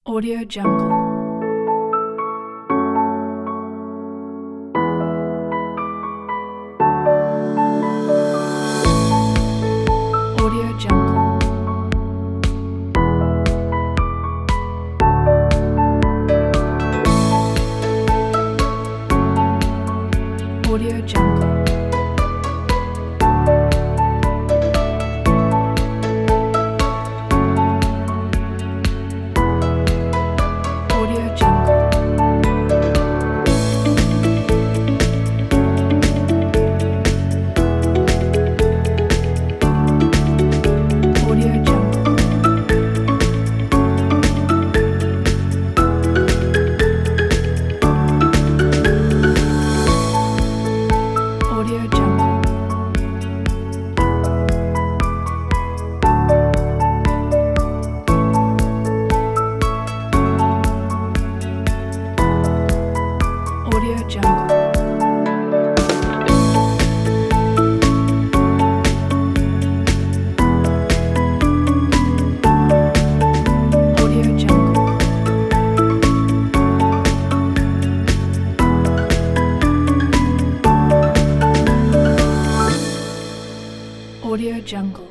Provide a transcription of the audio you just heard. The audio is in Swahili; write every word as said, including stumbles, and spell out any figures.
Audio Jungle. Audio Jungle. Audio Jungle. Audio Jungle. Audio Jungle. Audio Jungle. Audio Jungle. Audio Jungle. Audio Jungle.